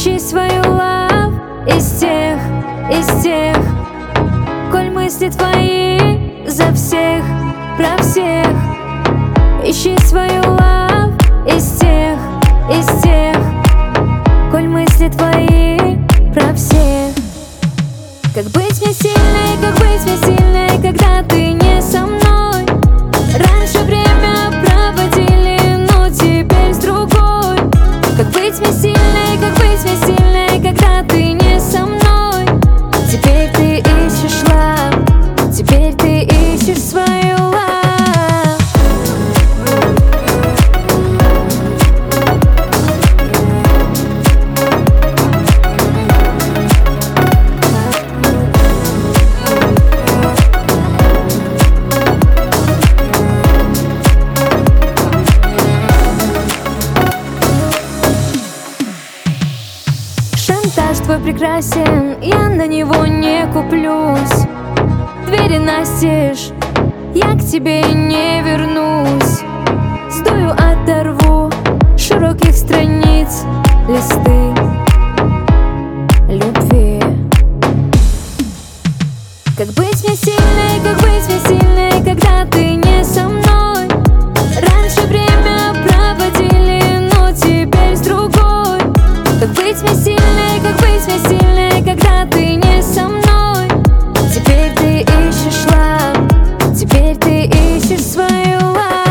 Ищи свою love из тех, коль мысли твои за всех, про всех. Ищи свою love из тех, коль мысли твои про всех. Как быть мне сильной, когда ты не со мной? Раньше время проводили, но теперь с другой. Как быть мне сильной, когда ты не со мной? Теперь ты ищешь love, теперь ты ищешь свою love. Шантаж твой прекрасен, я на него не куплюсь. Двери настежь, я к тебе не вернусь. Сдую, оторву широких страниц листы любви. Как быть мне сильной, когда ты не со мной? Раньше время проводили, но теперь с другой. Как быть мне сильной, когда ты не со мной? Теперь ты ищешь love, теперь ты ищешь свою love.